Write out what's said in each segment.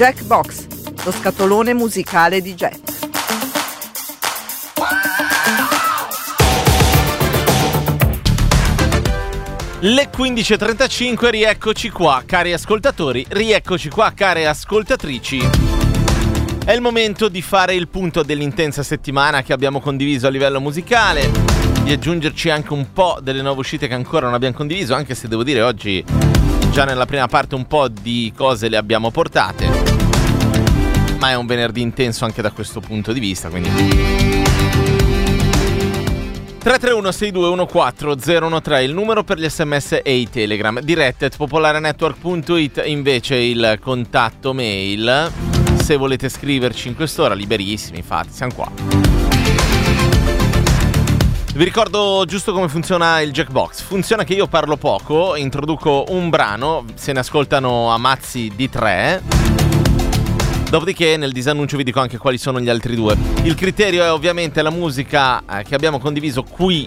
Jackbox, lo scatolone musicale di Jack. Le 15.35, rieccoci qua cari ascoltatori, rieccoci qua care ascoltatrici. È il momento di fare il punto dell'intensa settimana che abbiamo condiviso a livello musicale, di aggiungerci anche un po' delle nuove uscite che ancora non abbiamo condiviso, anche se devo dire oggi già nella prima parte un po' di cose le abbiamo portate, ma è un venerdì intenso anche da questo punto di vista, quindi 331-6214013 il numero per gli sms e i telegram. dirette@popolarenetwork.it invece il contatto mail. Se volete scriverci in quest'ora, liberissimi, infatti siamo qua. Vi ricordo giusto come funziona il Jackbox. Funziona che io parlo poco, introduco un brano, se ne ascoltano a mazzi di 3. Dopodiché nel disannuncio vi dico anche quali sono gli altri due. Il criterio è ovviamente la musica che abbiamo condiviso qui,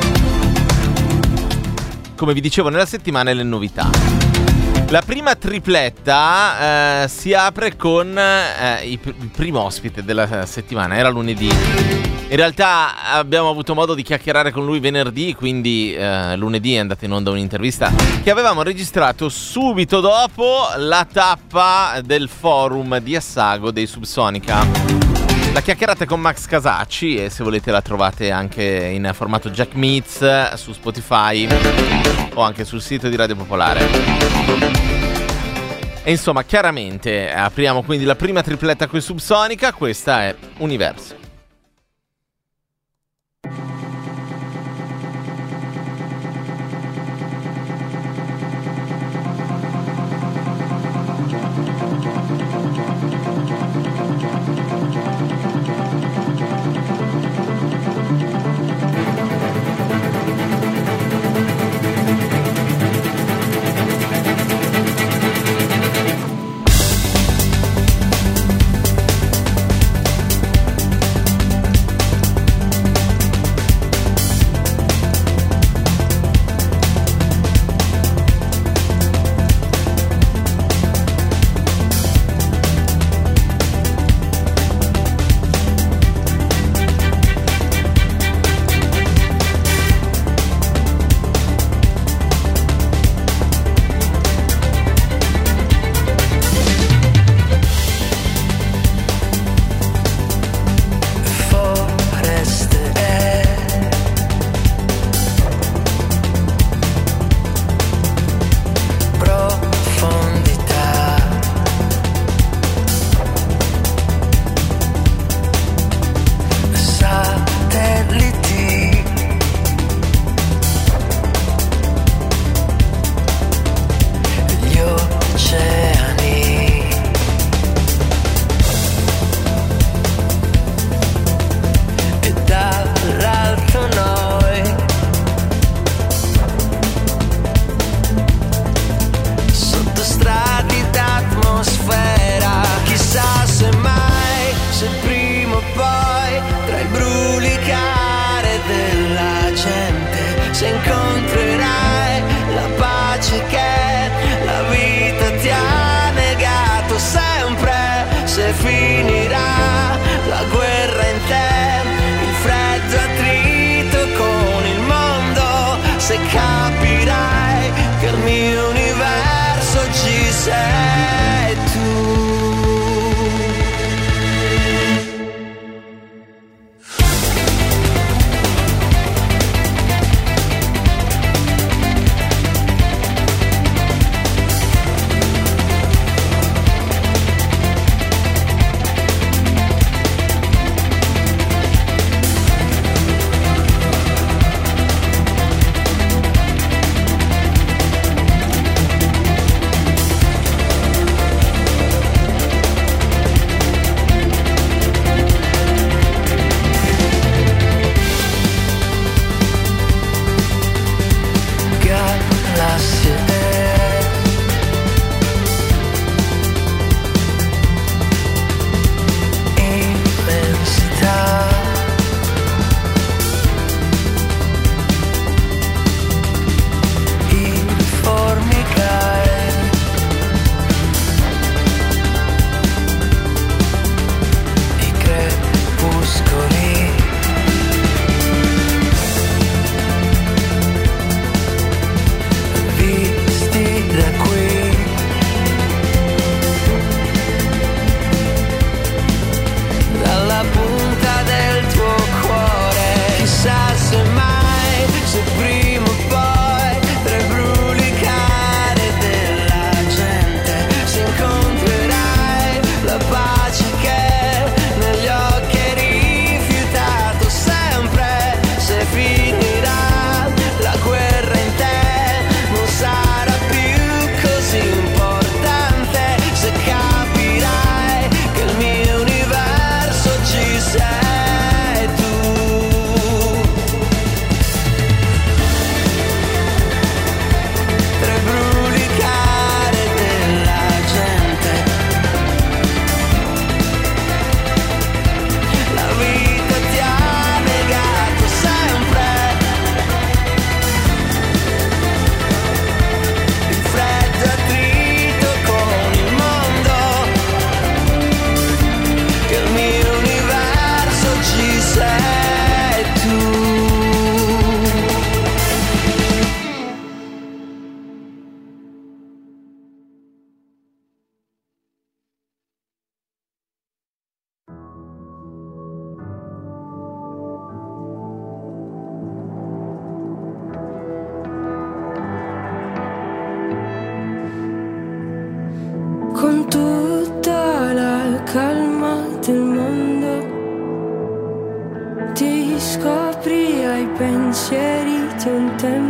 come vi dicevo, nella settimana, e le novità. La prima tripletta si apre con il primo ospite della settimana, era lunedì. In realtà abbiamo avuto modo di chiacchierare con lui venerdì, quindi lunedì è andata in onda un'intervista che avevamo registrato subito dopo la tappa del forum di Assago dei Subsonica. La chiacchierata con Max Casacci, e se volete la trovate anche in formato Jack Meets su Spotify o anche sul sito di Radio Popolare. E insomma, chiaramente apriamo quindi la prima tripletta con Subsonica, questa è Universo.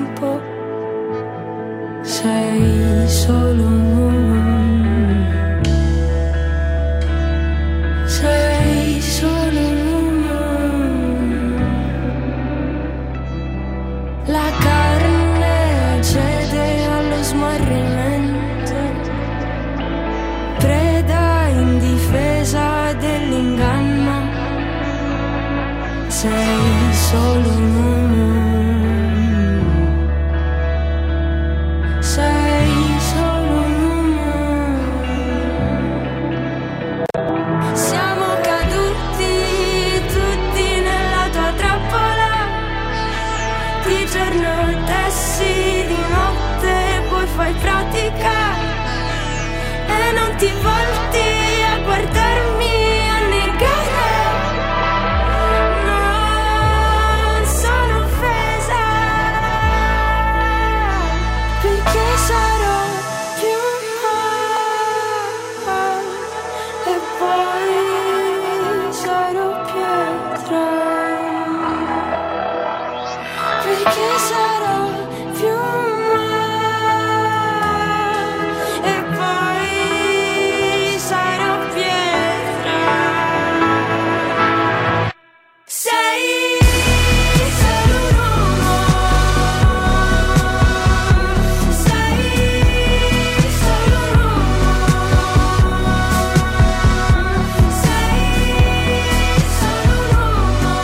tempo. Sei solo sei solo la carne cede allo smarrimento, preda indifesa dell'inganno. Sei solo sei solo siamo caduti tutti nella tua trappola, di giorno tessi, di notte poi fai pratica e non ti volti a guardarmi a negare. Non sono offesa, perché sarò più e poi sarò pietra, perché sarò più e poi sarò pietra. Sei solo un uomo, sei solo un uomo, sei solo un uomo,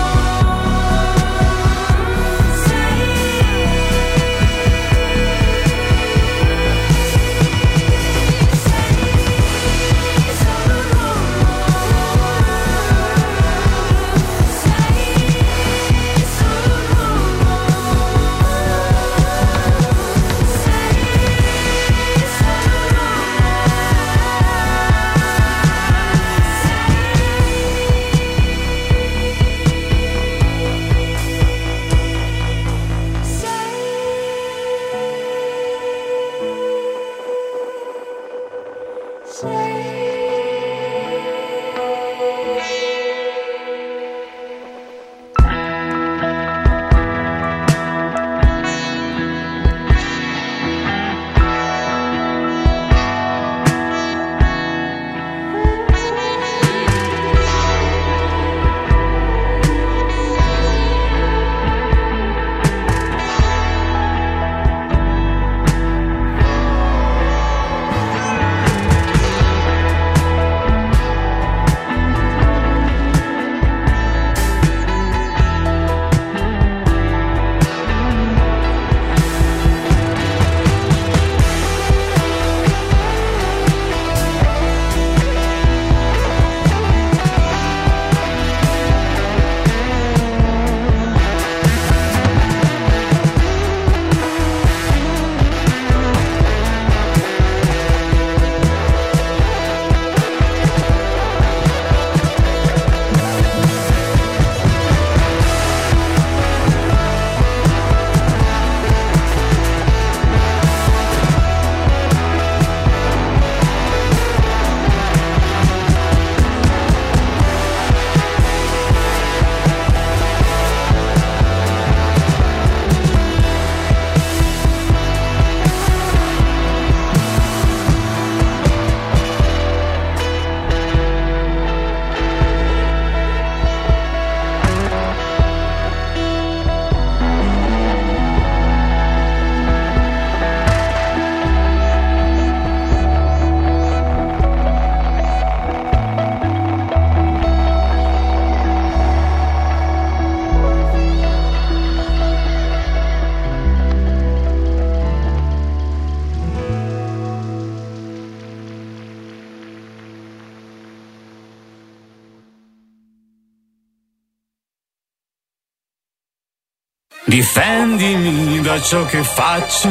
Difendimi da ciò che faccio,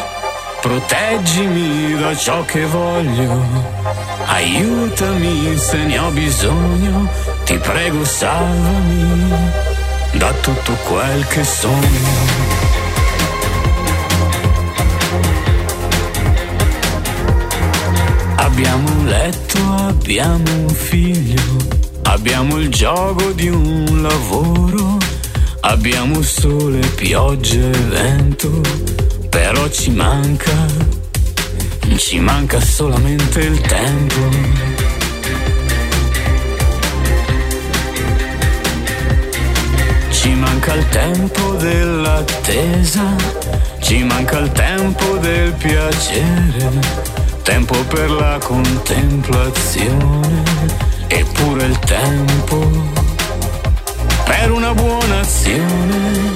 proteggimi da ciò che voglio, aiutami se ne ho bisogno, ti prego salvami da tutto quel che sogno. Abbiamo un letto, abbiamo un figlio, abbiamo il gioco di un lavoro, Abbiamo sole, pioggia e vento, però ci manca solamente il tempo. Ci manca il tempo dell'attesa, ci manca il tempo del piacere, tempo per la contemplazione, eppure il tempo per una buona azione.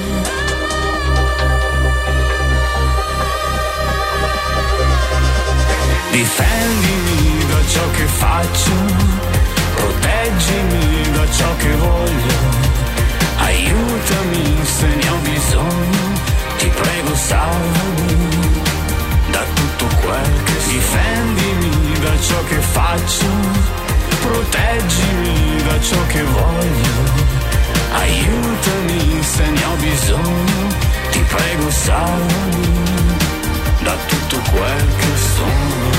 Difendimi da ciò che faccio, proteggimi da ciò che voglio, aiutami se ne ho bisogno, ti prego salvami da tutto quel che difendimi da ciò che faccio, proteggimi da ciò che voglio, aiutami se ne ho bisogno, ti prego salvami da tutto quel che sono.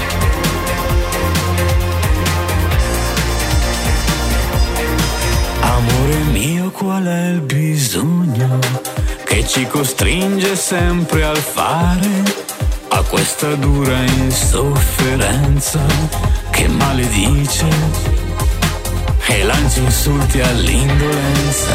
Amore mio, qual è il bisogno che ci costringe sempre al fare, a questa dura insofferenza che maledice e lancia insulti all'indolenza?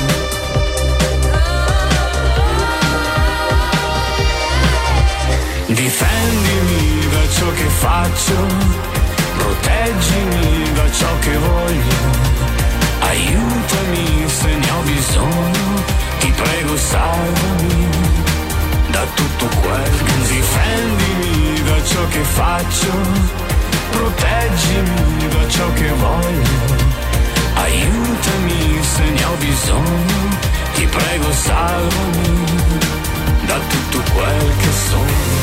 Difendimi da ciò che faccio, proteggimi da ciò che voglio, aiutami se ne ho bisogno, ti prego salvami da tutto quel che difendimi da ciò che faccio, proteggimi da ciò che voglio, aiutami se ne ho bisogno, ti prego salvami da tutto quel che sono.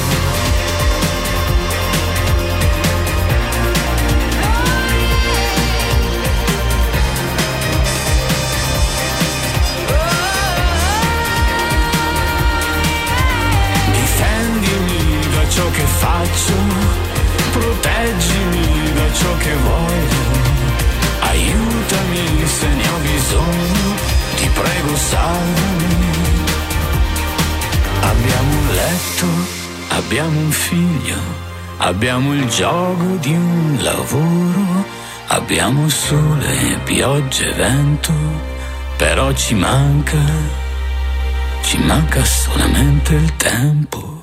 Ciò che faccio, proteggimi da ciò che voglio, aiutami se ne ho bisogno, ti prego salvami. Abbiamo un letto, abbiamo un figlio, abbiamo il gioco di un lavoro, abbiamo sole, pioggia e vento, però ci manca solamente il tempo.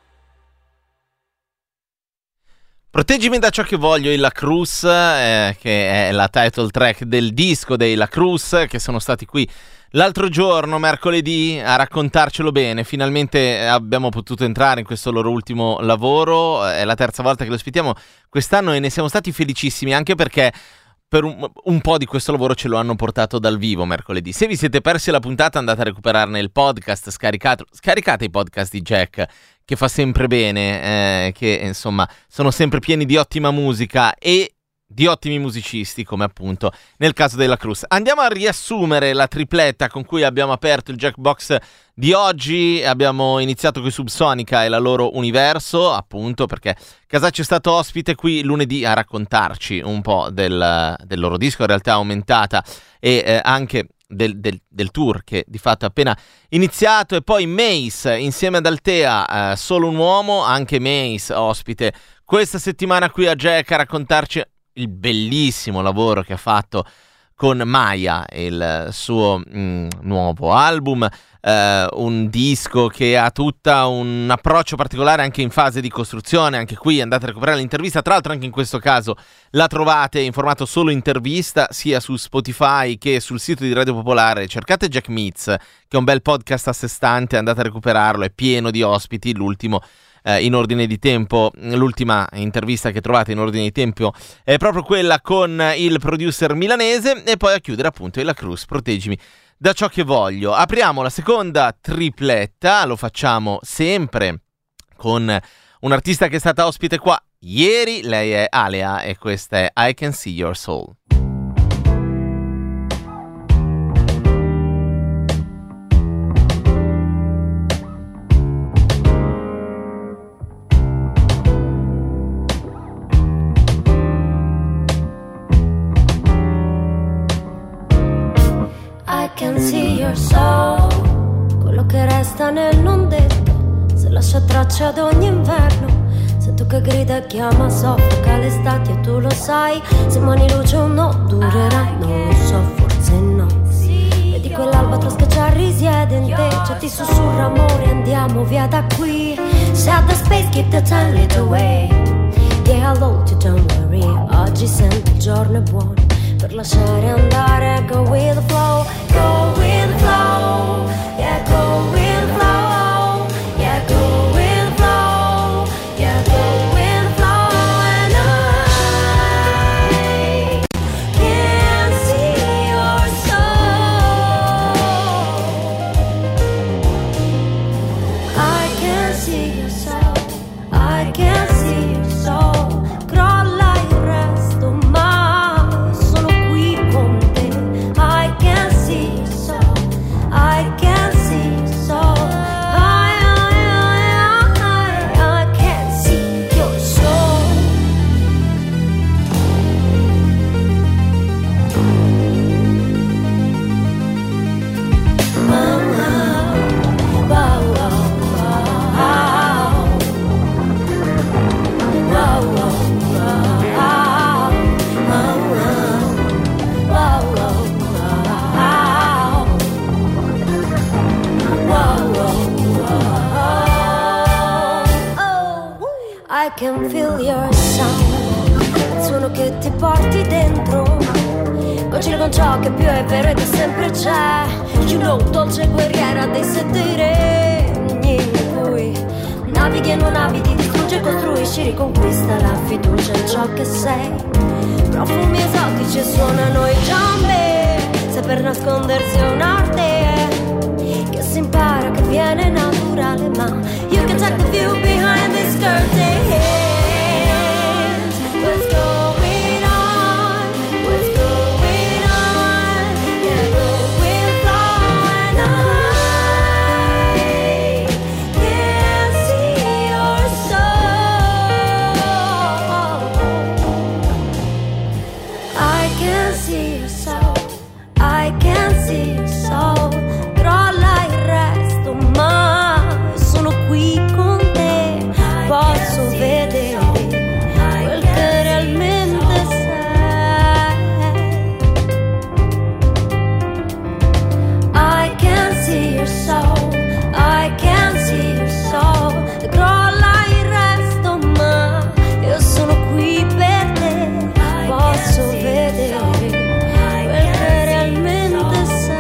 Proteggimi da ciò che voglio, i La Cruz, che è la title track del disco dei La Cruz, che sono stati qui l'altro giorno, mercoledì, a raccontarcelo bene. Finalmente abbiamo potuto entrare in questo loro ultimo lavoro, è la terza volta che lo ospitiamo quest'anno e ne siamo stati felicissimi, anche perché per un po' di questo lavoro ce lo hanno portato dal vivo mercoledì. Se vi siete persi la puntata, andate a recuperarne il podcast, scaricate i podcast di Jack, che fa sempre bene, che insomma sono sempre pieni di ottima musica e di ottimi musicisti, come appunto nel caso della Cruz. Andiamo a riassumere la tripletta con cui abbiamo aperto il Jackbox di oggi. Abbiamo iniziato con i Subsonica e la loro Universo, appunto perché Casaccio è stato ospite qui lunedì a raccontarci un po' del loro disco, in realtà aumentata, e anche del tour che di fatto è appena iniziato. E poi Mace insieme ad Altea, Solo un uomo, anche Mace ospite questa settimana qui a Jack a raccontarci il bellissimo lavoro che ha fatto con Maya, il suo nuovo album, un disco che ha tutta un approccio particolare anche in fase di costruzione. Anche qui andate a recuperare l'intervista, tra l'altro anche in questo caso la trovate in formato solo intervista sia su Spotify che sul sito di Radio Popolare. Cercate Jack Meets, che è un bel podcast a sé stante, andate a recuperarlo, è pieno di ospiti. L'ultimo in ordine di tempo, l'ultima intervista che trovate in ordine di tempo è proprio quella con il producer milanese. E poi a chiudere appunto La Cruz, Proteggimi da ciò che voglio. Apriamo la seconda tripletta, lo facciamo sempre con un'artista che è stata ospite qua ieri, lei è Alea e questa è I Can See Your Soul. I can see your soul. c'è traccia ad ogni inverno. Sento che grida e chiama, soffoca l'estate e tu lo sai. Se mani luce o no durerà, non lo so, forse no. Vedi quell'albatros che già risiede in te, già ti sussurra amore, andiamo via da qui. Shut the space, keep the time lit away. Yeah, hello to don't worry, oggi sento il giorno è buono per lasciare andare. Go with the flow, go with the flow. Yeah, go with the flow. Yeah, go with the flow. Yeah, go with the flow. And I can see your soul. I can see your soul. I can see your soul. Crolla il resto, ma sono qui con te. I can see your soul. I can see your soul. I can see your soul. I can feel your sound, il suono che ti porti dentro. Coincide con ciò che più è vero ed è sempre c'è. You know, dolce guerriera dei sette regni in cui navighi e non abiti, distruggi e costruisci, riconquista la fiducia in ciò che sei. Profumi esotici e suonano i giambe, se per nascondersi è un'arte che si impara, che viene naturale, ma you can check the view behind this curtain. What's going on? What's going on? Yeah, go with the flow and I can see your soul. I can see your soul. I can see your soul. Crolla il resto, ma sono qui con te. Posso vedere quel che realmente sei. I can see your soul. I can see your soul. Crolla il resto, ma io sono qui per te. Posso vedere quel che realmente sei.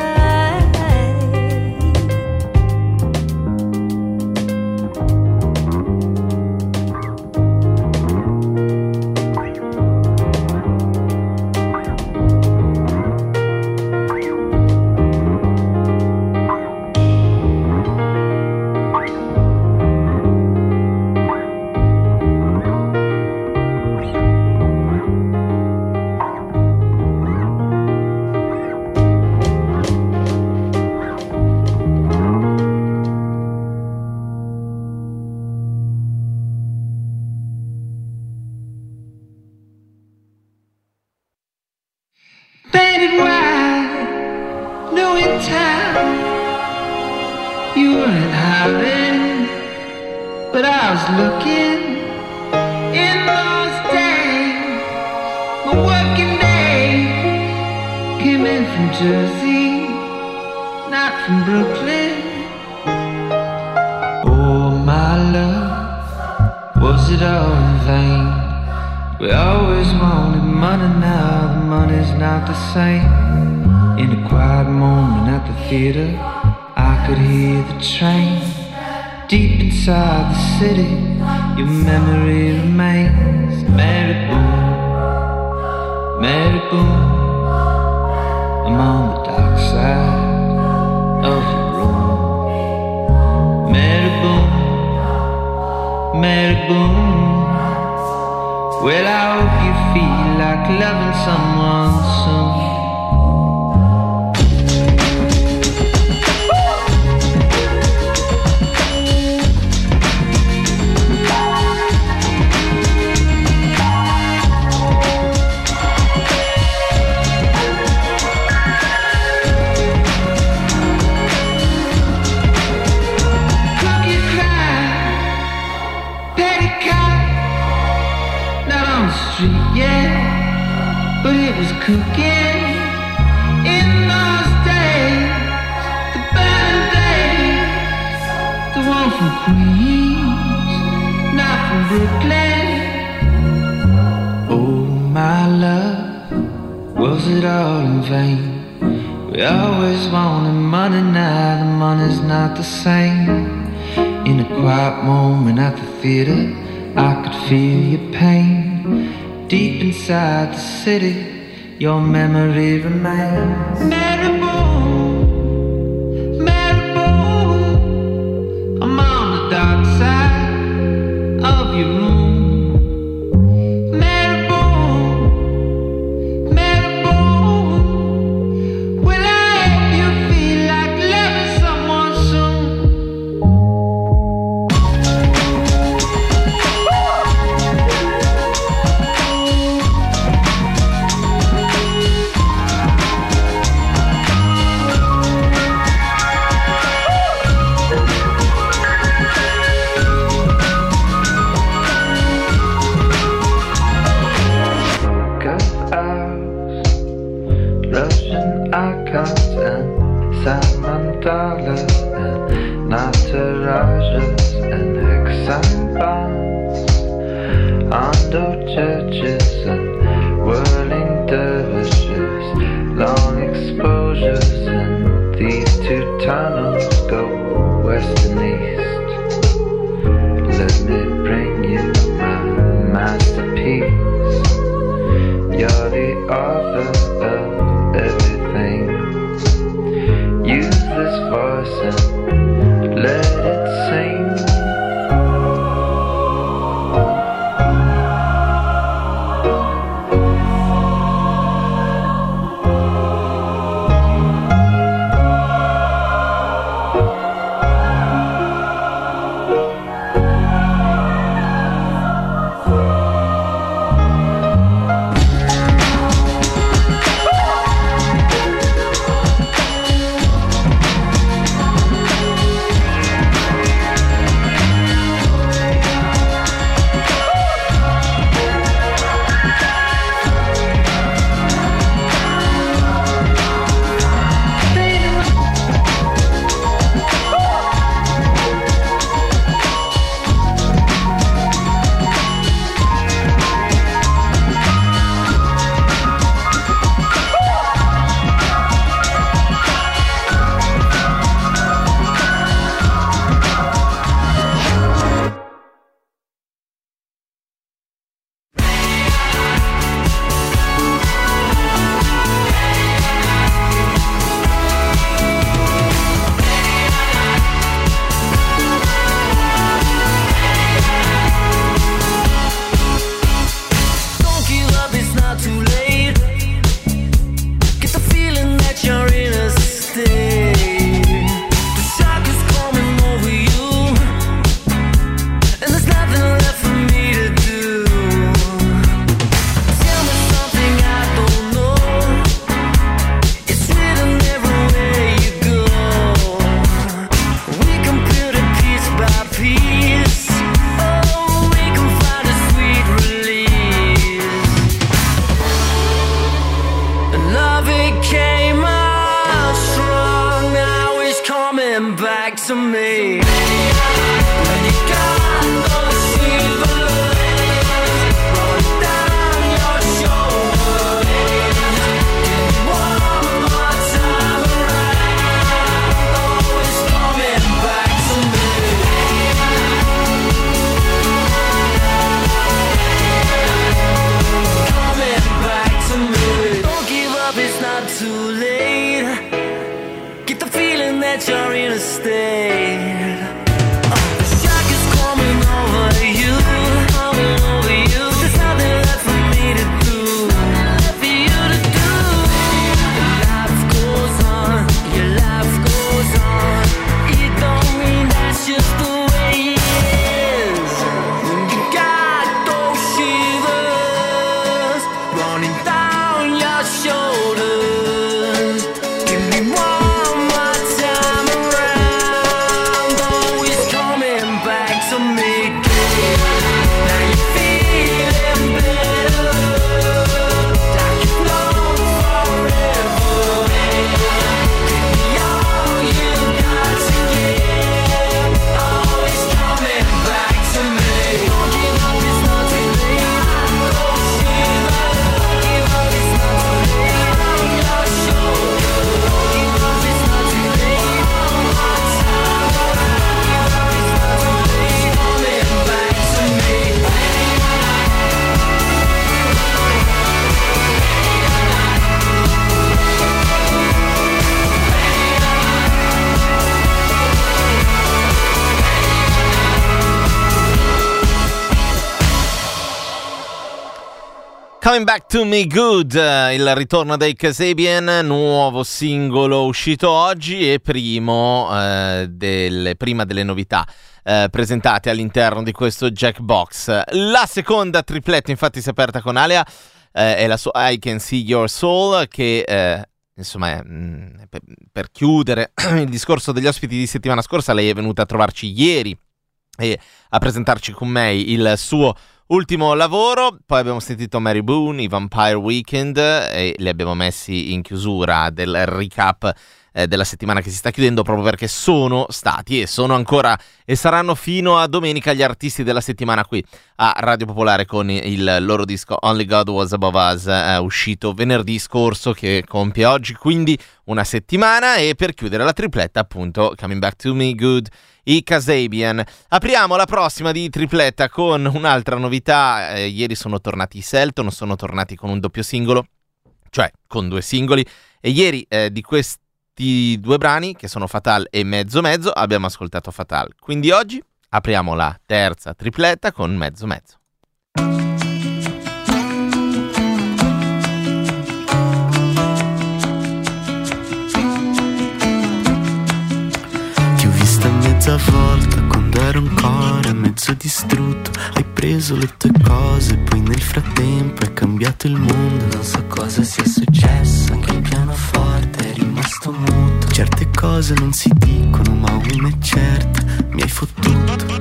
Painted white, no in town. You weren't hiding, but I was looking. In those days, my working day came in from Jersey, not from Brooklyn. Oh my love, was it all in vain? We always wanted money, now the money's not the same. In a quiet moment at the theater, I could hear the train. Deep inside the city, your memory remains. Mary Boone, Mary Boone, I'm on the dark side of your room. Mary Boone, Mary Boone, well, I hope you feel like loving someone soon. Cookie cry was cooking in those days, the better days, the one from Queens, not from Brooklyn. Oh my love, was it all in vain? We always wanted money, now the money's not the same. In a quiet moment at the theater, I could feel your pain. Deep inside the city, your memory remains. Maribou, Maribou, I'm on the dark side of your room. Now you're feeling better, like you flow Coming Back to Me Good, il ritorno dei Kasabian, nuovo singolo uscito oggi e prima delle novità presentate all'interno di questo Jackbox. La seconda tripletta infatti si è aperta con Alia, è la sua I Can See Your Soul, che insomma per chiudere il discorso degli ospiti di settimana scorsa, lei è venuta a trovarci ieri e a presentarci con me il suo ultimo lavoro. Poi abbiamo sentito Mary Boone, i Vampire Weekend, e li abbiamo messi in chiusura del recap della settimana che si sta chiudendo, proprio perché sono stati e sono ancora e saranno fino a domenica gli artisti della settimana qui a Radio Popolare, con il loro disco Only God Was Above Us, uscito venerdì scorso, che compie oggi quindi una settimana. E per chiudere la tripletta, appunto, Coming Back to Me Good, i Kasabian. Apriamo la prossima di tripletta con un'altra novità. Ieri sono tornati i Selton, sono tornati con un doppio singolo, cioè con 2 singoli, e ieri di questi 2 brani, che sono Fatal e Mezzo Mezzo, abbiamo ascoltato Fatal. Quindi oggi apriamo la terza tripletta con Mezzo Mezzo. Mezza volta quando ero ancora mezzo distrutto, hai preso le tue cose, poi nel frattempo è cambiato il mondo. Non so cosa sia successo, anche il pianoforte è rimasto muto. Certe cose non si dicono, ma una è certa, mi hai fottuto.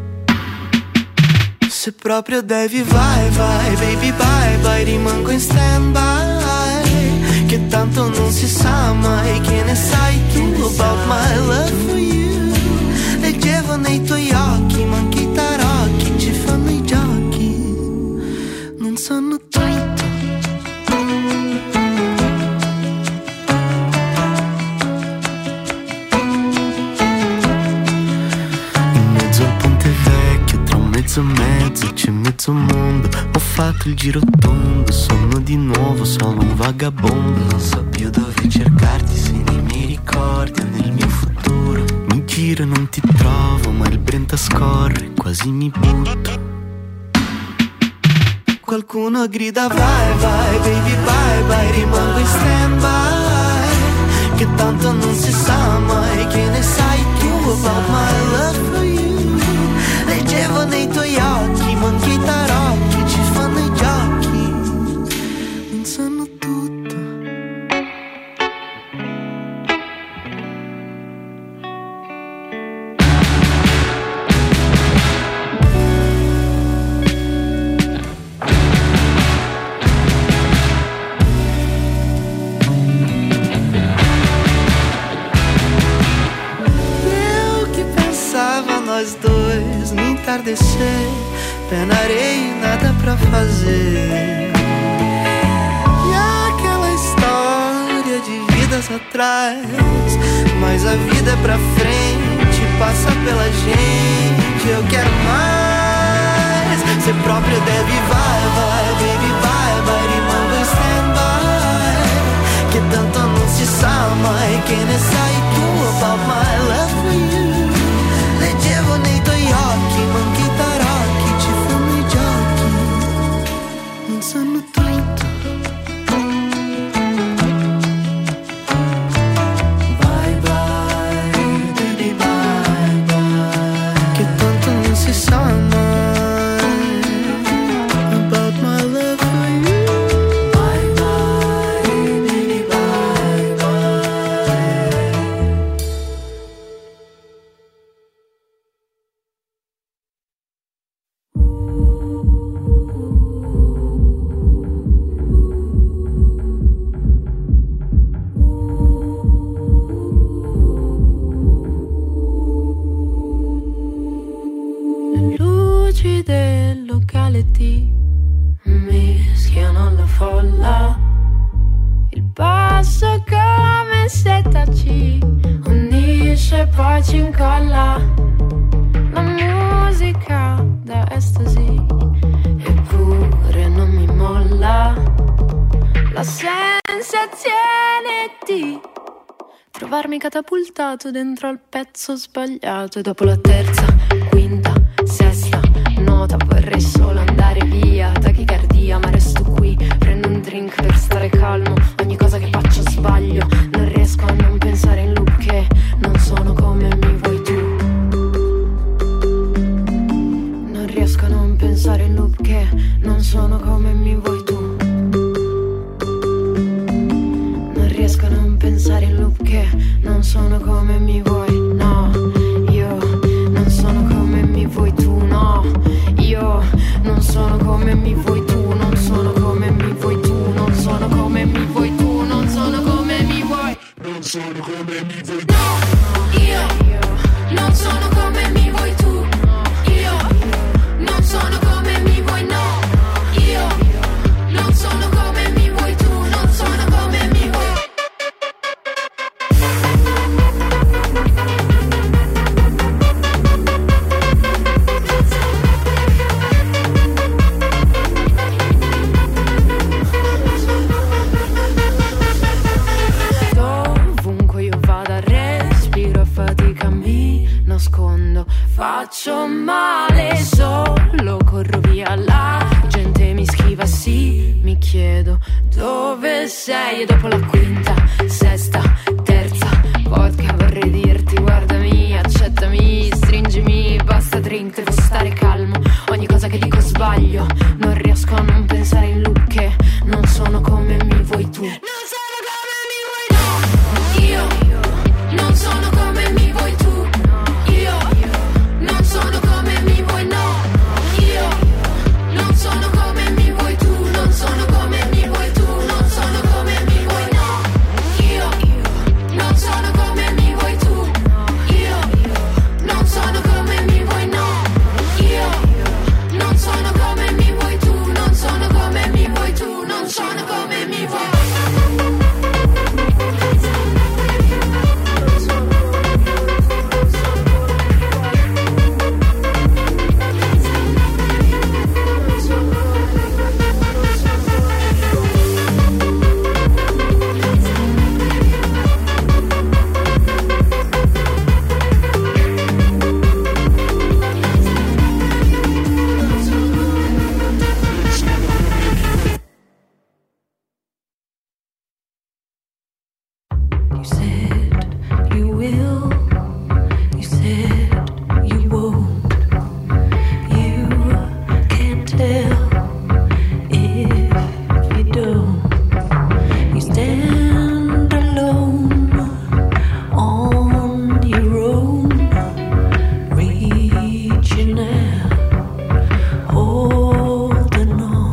Se proprio devi vai, baby bye bye, rimango in stand-by, che tanto non si sa mai, che ne sai tu about my love for you. Leggevo nei tuoi occhi, ma anche i tarocchi ci fanno i giochi, non sanno tutto. In mezzo al ponte vecchio, tra un mezzo e mezzo c'è mezzo mondo. Ho fatto il giro tondo, sono di nuovo solo un vagabondo. Non so più dove cercarti, se nei miei ricordi o nel mio futuro. Mi giro e non ti trovo, ma il Brenta scorre, quasi mi butto. Qualcuno grida vai, baby bye bye, rimango in stand-by, che tanto non si sa mai, che ne sai tu about my love for you. Leggevo nei tuoi occhi, ma anche i tarocchi ci fanno i giochi, non sanno tutto. Nós dois no entardecer, pé na areia e nada pra fazer. E aquela história de vidas atrás, mas a vida é pra frente, passa pela gente. Eu quero mais, você próprio deve vai, baby bye bye, rimango in stand-by, que tanto non si sa mai, che ne sai tu about my love for you. Leggevo nei tuoi occhi, ma anche i tarocchi ci fanno i giochi, non sanno tutto. Bye bye, baby bye bye, che tanto non si sa mai about my love for you. Bye bye, baby bye bye. Del locale ti mischiano alla folla, il passo come se taci unisce e poi ci incolla, la musica da estasi eppure non mi molla, la sensazione di trovarmi catapultato dentro al pezzo sbagliato, e dopo la terza, quinta, sesta nota vorrei solo andare via, tachicardia, ma resto qui pensare in loop che non sono come mi vuoi tu. Non riesco a non pensare in loop che non sono come mi vuoi. No, io non sono come mi vuoi tu. No, io non sono come mi vuoi tu. Non sono come mi vuoi tu. Non sono come mi vuoi tu. Non sono come mi vuoi. Non sono come mi vuoi tu. No, io non sono come mi vuoi tu. Io non sono come mi vuoi. No, io non sono come mi vuoi tu. Non sono come mi vuoi. Dovunque io vada respiro a fatica, mi nascondo, faccio male, solo corro via, la gente mi schiva, sì, mi chiedo dove sei. E dopo la quinta, sesta, terza vodka vorrei dirti guardami, accettami, stringimi, basta drink, devo stare calmo, ogni cosa che dico sbaglio, non riesco a non pensare in loop che non sono come mi vuoi tu. Non sono come mi vuoi, no, io non sono come mi vuoi tu. Io non sono come mi vuoi, no, io non sono come mi vuoi tu. Non sono come mi vuoi tu. Non sono come mi vuoi, no, io non sono come mi vuoi tu. Io non sono come mi vuoi, no, io non sono come mi vuoi tu. Non sono come mi vuoi tu. Non sono come mi vuoi. You said you will, you said you won't. You can't tell if you don't. You stand alone on your own, reaching out, holding on.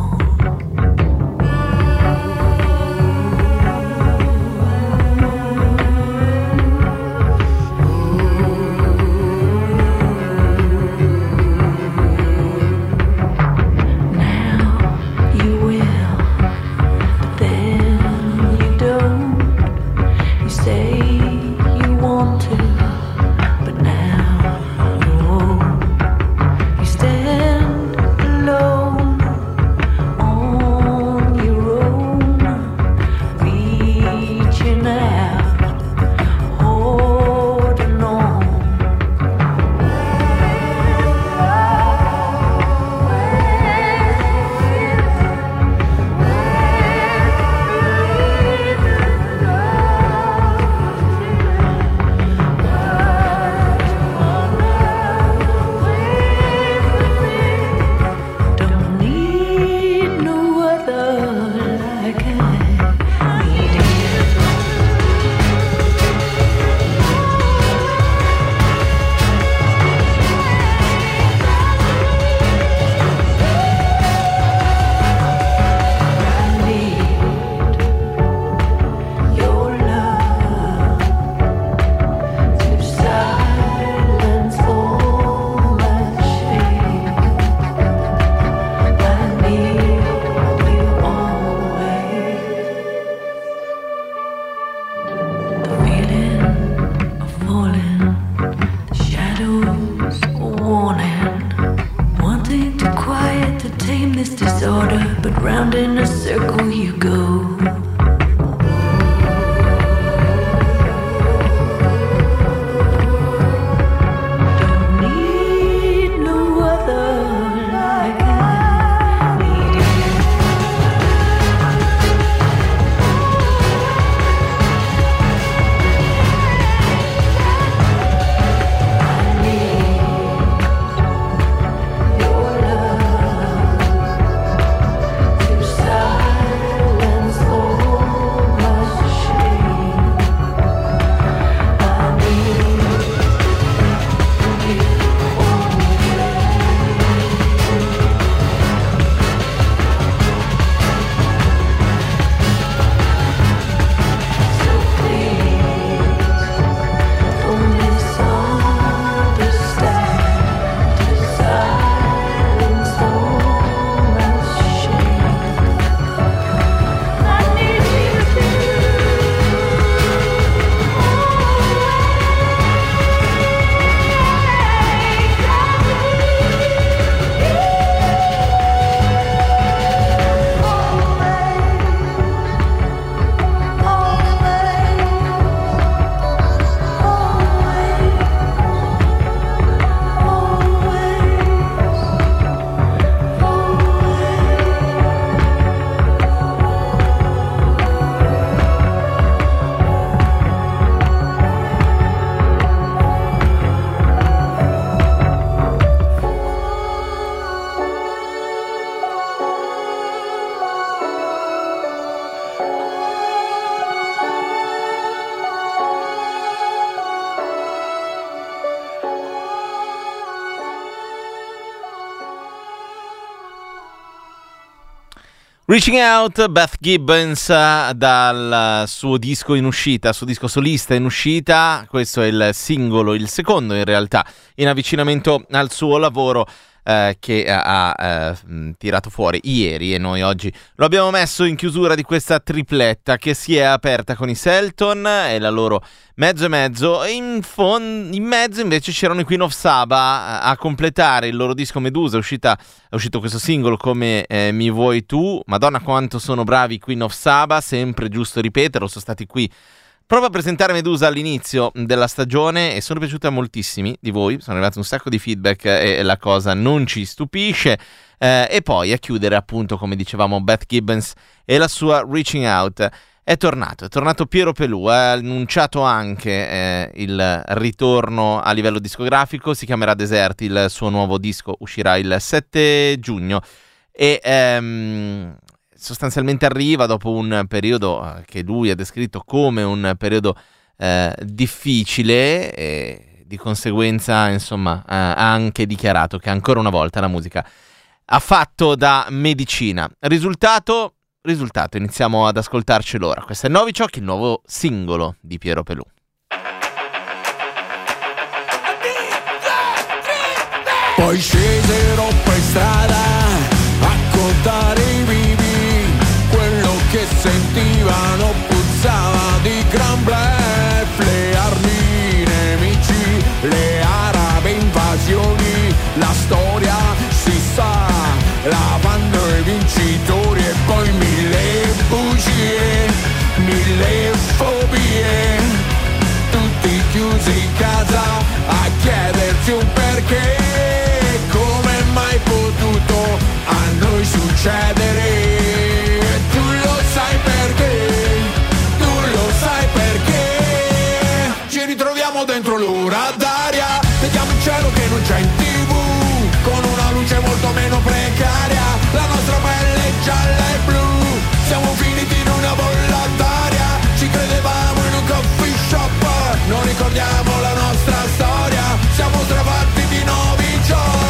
Reaching Out, Beth Gibbons, dal suo disco in uscita, suo disco solista in uscita. Questo è il singolo, il secondo in realtà, in avvicinamento al suo lavoro che ha tirato fuori ieri, e noi oggi lo abbiamo messo in chiusura di questa tripletta che si è aperta con i Selton e la loro mezzo e mezzo, e in mezzo invece c'erano i Queen of Saba a completare il loro disco Medusa. È uscito questo singolo, Come mi vuoi tu. Madonna quanto sono bravi i Queen of Saba, sempre giusto ripeterlo, sono stati qui proprio a presentare Medusa all'inizio della stagione e sono piaciute a moltissimi di voi, sono arrivati un sacco di feedback e la cosa non ci stupisce. E poi a chiudere, appunto, come dicevamo, Beth Gibbons e la sua Reaching Out. È tornato Piero Pelù, ha annunciato anche il ritorno a livello discografico, si chiamerà Desert, il suo nuovo disco uscirà il 7 giugno e sostanzialmente arriva dopo un periodo che lui ha descritto come un periodo difficile e di conseguenza, insomma, ha anche dichiarato che ancora una volta la musica ha fatto da medicina. Risultato, iniziamo ad ascoltarcelo ora. Questo è Novichok, il nuovo singolo di Piero Pelù. Poi scesero per strada a contare i vivi, quello che sentivano puzzava di gran bluff, le armi, i nemici, le arabe invasioni, la storia si sa, lavando i vincitori e poi mille bugie, mille fobie, tutti chiusi in casa a chiedersi un perché. Come mai potuto a noi succedere? Tu lo sai perché? Tu lo sai perché? Ci ritroviamo dentro l'ora d'aria, vediamo il cielo che non c'è in TV, con una luce molto meno precaria, la nostra pelle è gialla e blu, siamo finiti in una bolla d'aria, ci credevamo in un coffee shop, non ricordiamo la nostra storia, siamo stravati di Novichok.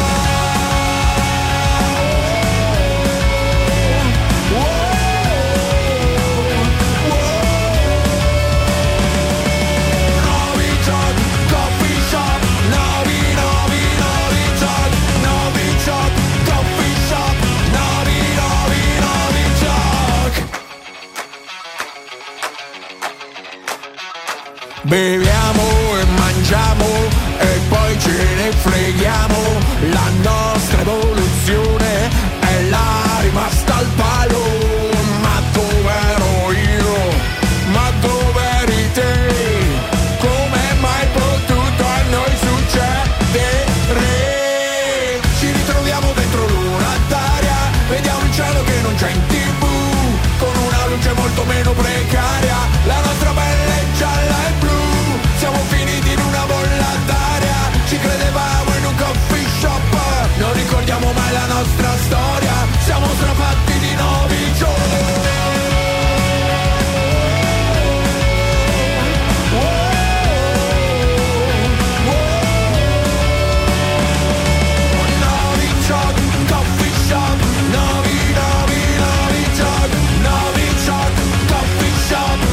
Beviamo e mangiamo e poi ce ne freghiamo, la nostra evoluzione è là rimasta al palo. Ma dov'ero io? Ma dov'eri te? Come mai potuto a noi succedere? Ci ritroviamo dentro l'una d'aria, vediamo il cielo che non c'è in TV, con una luce molto meno precaria, la nostra pelle è gialla e blu, siamo finiti in una bolla d'aria, ci credevamo in un coffee shop, non ricordiamo mai la nostra storia, siamo strafatti di Novichok. Novichok, coffee shop,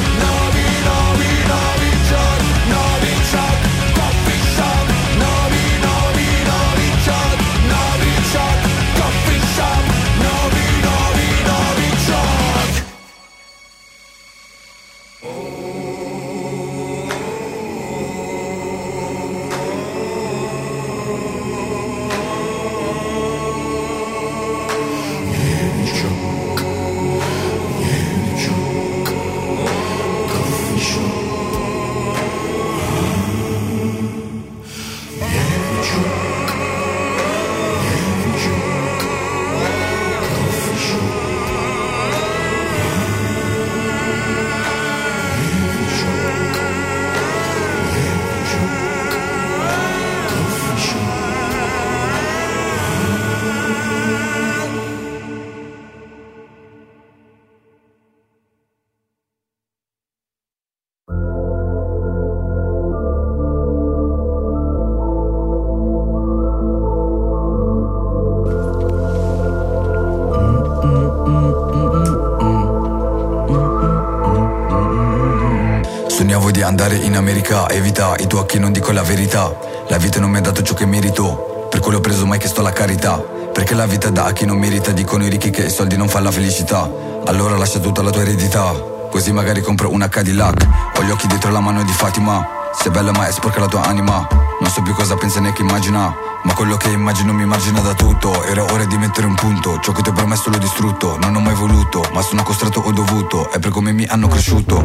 di andare in America, evita i tuoi occhi, non dico la verità. La vita non mi ha dato ciò che merito, per quello ho preso mai che sto la carità. Perché la vita dà a chi non merita, dicono i ricchi che i soldi non fanno la felicità. Allora lascia tutta la tua eredità, così magari compro una Cadillac. Ho gli occhi dietro la mano di Fatima, sei bella ma è sporca la tua anima. Non so più cosa pensa neanche immagina, ma quello che immagino mi margina da tutto. Era ora di mettere un punto, ciò che ti ho promesso l'ho distrutto. Non ho mai voluto, ma sono costretto o dovuto, è per come mi hanno cresciuto.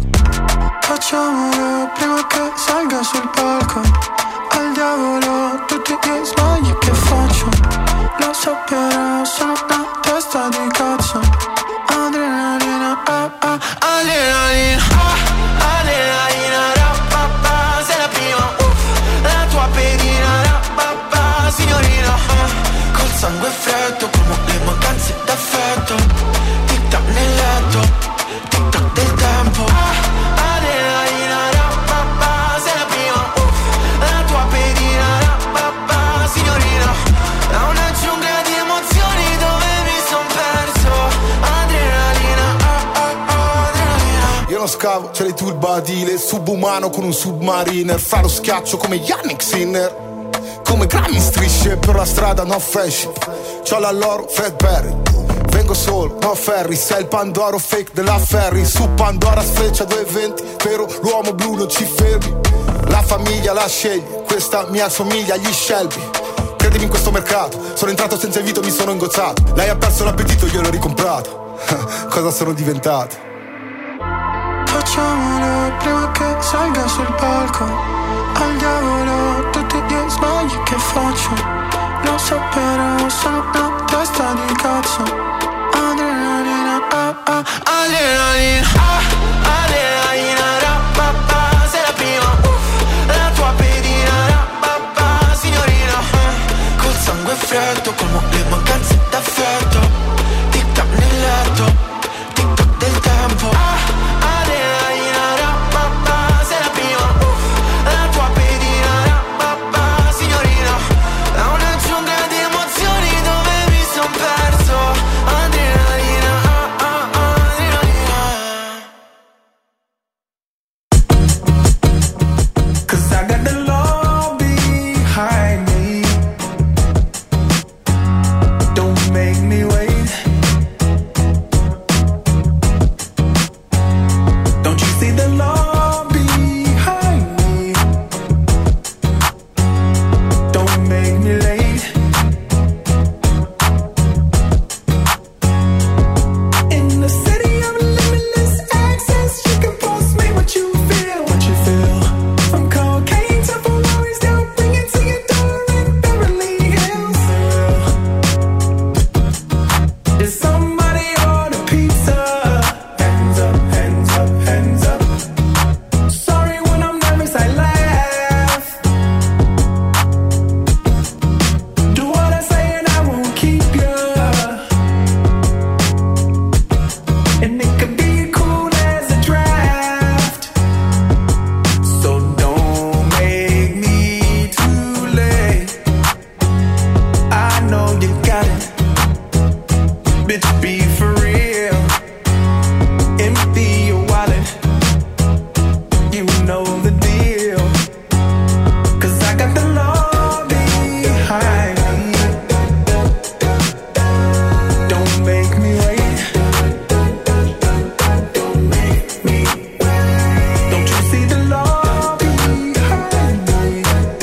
Facciamolo prima che salga sul palco. Al diavolo tutti gli sbagli che faccio. Lo so però sono una testa di cazzo. Adrenalina, adrenalina, adrenalina, rapapa. Sei la prima, la tua pedina, rapapa. Signorina, col sangue freddo come le mancanze d'affetto. Tic-tac nel letto, tic-tac del tempo. Adrenalina, rapapa. Sei la prima, la tua pedina, rapapa. Signorina, è una giungla di emozioni dove mi son perso. Adrenalina, adrenalina. Io non scavo, c'è le turbadile, subumano con un submariner. Fra lo schiaccio come Yannick Sinner, come Grammy strisce per la strada, no fashion. C'ho la loro Fredberry, vengo solo, no ferry. Sei il Pandoro fake della Ferry. Su Pandora sfreccia 220, però l'uomo blu non ci fermi. La famiglia la scegli, questa mi assomiglia agli Shelby. Credimi in questo mercato, sono entrato senza invito, mi sono ingozzato. Lei ha perso l'appetito, io l'ho ricomprato. Cosa sono diventato? Facciamolo prima che salga sul palco. Al diavolo tutti gli sbagli che faccio. Lo so però sono una testa di cazzo. Adrenalina, adrenalina, adrenalina, rapapa. Sei la prima, la tua pedina, rapapa. Signorina, col sangue freddo come le mancanze d'affetto. Tic-tac nel letto, tic-tac del tempo. Adrenalina, rapapa. Sei la prima, la tua pedina, rapapa. Signorina, è una giungla di emozioni dove mi son perso. Adrenalina, adrenalina. 'Cause I got the law behind me. Don't make me wait. Don't you see the law behind me? Don't make me late. In the city of limitless access, you can post me what you feel, what you feel. From cocaine to Ferraris, they'll bring it to your door in Beverly Hills. Did somebody order pizza? Hands up, hands up, hands up. Sorry, when I'm nervous I laugh. Do what I say and I won't keep you. And it could be cool as a draft. So don't make me too late. I know you got it. Bitch, be for real. Empty your wallet. You know the deal. 'Cause I got the law behind me. Don't make me wait. Don't make me wait. Don't you see the law behind me?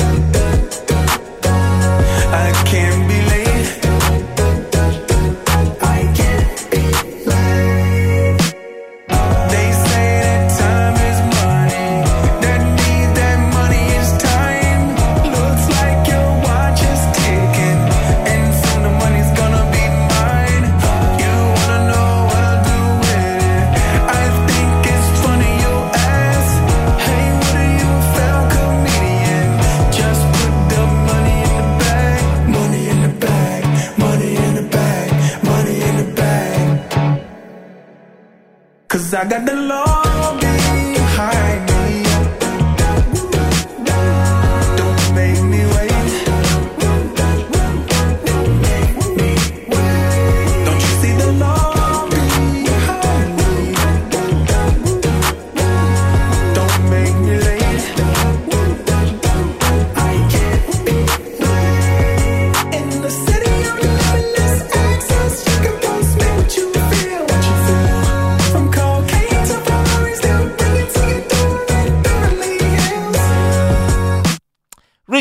I can't be late. I can't be late. They say that time is money. That means that money is time. Looks like your watch is ticking, and soon the money's gonna be mine. You wanna know what I'll do with it? I think it's funny you ask. Hey, what are you, a failed comedian? Just put the money in the bag. Money in the bag. Money in the bag. Money in the bag. 'Cause I got the law behind me. Don't make me wait. Don't make me wait. Don't you see the law behind me? Don't make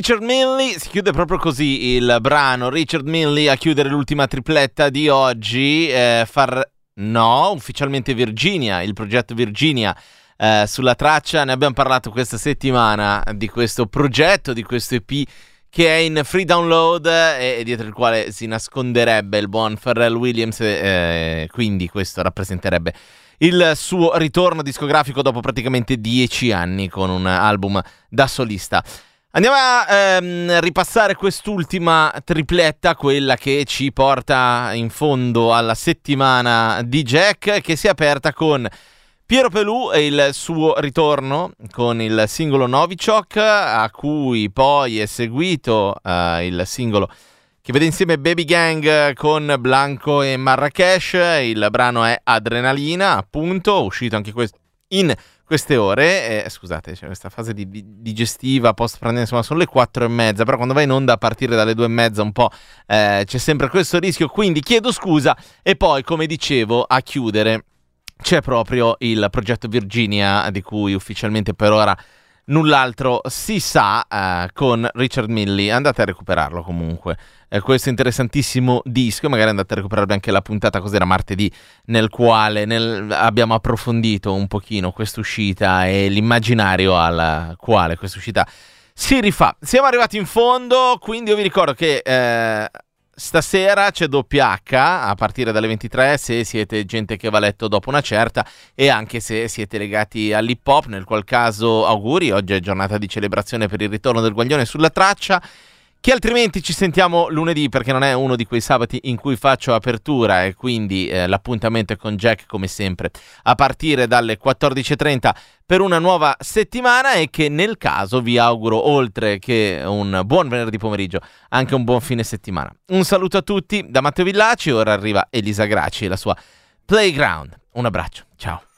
Richard Millie, si chiude proprio così il brano. Richard Millie a chiudere l'ultima tripletta di oggi. Ufficialmente Virginia, il progetto Virginia sulla traccia. Ne abbiamo parlato questa settimana di questo progetto, di questo EP che è in free download e dietro il quale si nasconderebbe il buon Pharrell Williams, quindi questo rappresenterebbe il suo ritorno discografico dopo praticamente 10 anni con un album da solista. Andiamo a ripassare quest'ultima tripletta, quella che ci porta in fondo alla settimana di Jack, che si è aperta con Piero Pelù e il suo ritorno con il singolo Novichok, a cui poi è seguito il singolo che vede insieme Baby Gang con Blanco e Marrakesh. Il brano è Adrenalina, appunto, uscito anche questo in queste ore. Scusate, c'è questa fase digestiva post-prandiana, insomma sono le 4:30, però quando vai in onda a partire dalle 2:30 un po' c'è sempre questo rischio, quindi chiedo scusa. E poi, come dicevo, a chiudere c'è proprio il progetto Virginia, di cui ufficialmente per ora null'altro si sa, con Richard Millie. Andate a recuperarlo comunque, questo interessantissimo disco. Magari andate a recuperarvi anche la puntata, cos'era, martedì, nel quale abbiamo approfondito un pochino quest'uscita e l'immaginario al quale quest'uscita si rifà. Siamo arrivati in fondo, quindi io vi ricordo che stasera c'è WH a partire dalle 23, se siete gente che va a letto dopo una certa, e anche se siete legati all'hip hop, nel qual caso auguri. Oggi è giornata di celebrazione per il ritorno del Guaglione sulla traccia, che altrimenti ci sentiamo lunedì, perché non è uno di quei sabati in cui faccio apertura, e quindi l'appuntamento è con Jack come sempre a partire dalle 14:30 per una nuova settimana, e che nel caso vi auguro, oltre che un buon venerdì pomeriggio, anche un buon fine settimana. Un saluto a tutti da Matteo Villaci. Ora arriva Elisa Gracci e la sua Playground. Un abbraccio, ciao.